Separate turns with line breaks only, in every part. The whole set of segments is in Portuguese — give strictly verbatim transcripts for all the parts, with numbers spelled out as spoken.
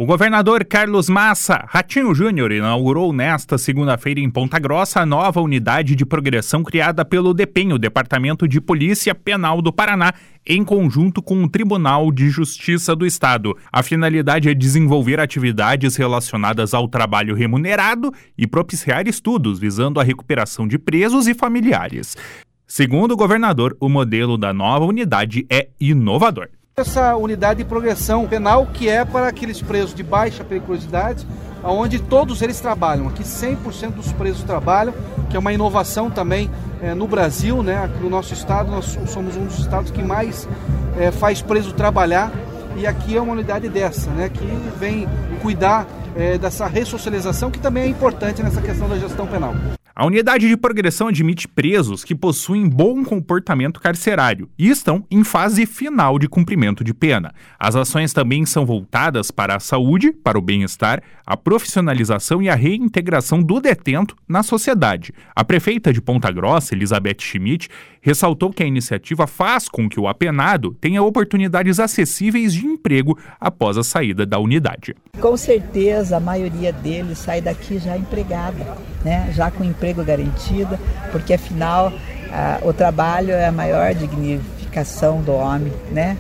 O governador Carlos Massa Ratinho Júnior inaugurou nesta segunda-feira em Ponta Grossa a nova unidade de progressão criada pelo DEPEN, o Departamento de Polícia Penal do Paraná, em conjunto com o Tribunal de Justiça do Estado. A finalidade é desenvolver atividades relacionadas ao trabalho remunerado e propiciar estudos visando a recuperação de presos e familiares. Segundo o governador, o modelo da nova unidade é inovador.
Essa unidade de progressão penal que é para aqueles presos de baixa periculosidade, onde todos eles trabalham. Aqui cem por cento dos presos trabalham, que é uma inovação também é, no Brasil, né? Aqui no nosso estado, nós somos um dos estados que mais é, faz preso trabalhar, e aqui é uma unidade dessa, né? Que vem cuidar é, dessa ressocialização, que também é importante nessa questão da gestão penal.
A unidade de progressão admite presos que possuem bom comportamento carcerário e estão em fase final de cumprimento de pena. As ações também são voltadas para a saúde, para o bem-estar, a profissionalização e a reintegração do detento na sociedade. A prefeita de Ponta Grossa, Elizabeth Schmidt, ressaltou que a iniciativa faz com que o apenado tenha oportunidades acessíveis de emprego após a saída da unidade.
Com certeza, a maioria deles sai daqui já empregada, né? Já com emprego garantido, porque afinal ah, o trabalho é a maior dignificação do homem, né?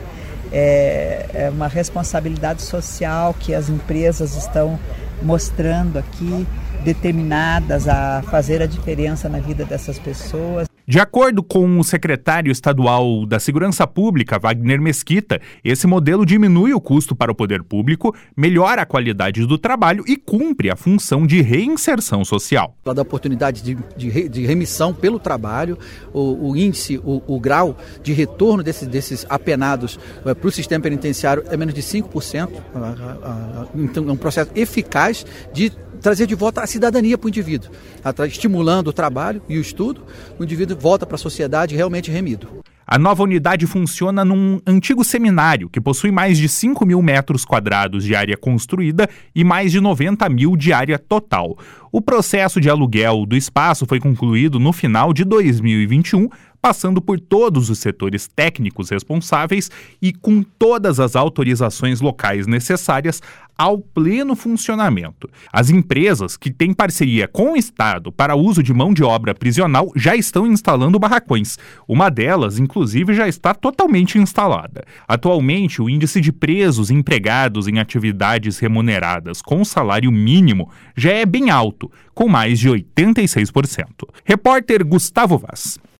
É, é uma responsabilidade social que as empresas estão mostrando aqui, determinadas a fazer a diferença na vida dessas pessoas.
De acordo com o secretário estadual da Segurança Pública, Wagner Mesquita, esse modelo diminui o custo para o poder público, melhora a qualidade do trabalho e cumpre a função de reinserção social.
Ela dá oportunidade de, de, de remissão pelo trabalho, o, o índice, o, o grau de retorno desses, desses apenados é, para o sistema penitenciário é menos de cinco por cento. Então é um processo eficaz de trazer de volta a cidadania para o indivíduo, estimulando o trabalho e o estudo, o indivíduo volta para a sociedade realmente remido.
A nova unidade funciona num antigo seminário que possui mais de cinco mil metros quadrados de área construída e mais de noventa mil de área total. O processo de aluguel do espaço foi concluído no final de dois mil e vinte e um, passando por todos os setores técnicos responsáveis e com todas as autorizações locais necessárias ao pleno funcionamento. As empresas que têm parceria com o Estado para uso de mão de obra prisional já estão instalando barracões. Uma delas, inclusive, já está totalmente instalada. Atualmente, o índice de presos empregados em atividades remuneradas com salário mínimo já é bem alto, com mais de oitenta e seis por cento. Repórter Gustavo Vaz.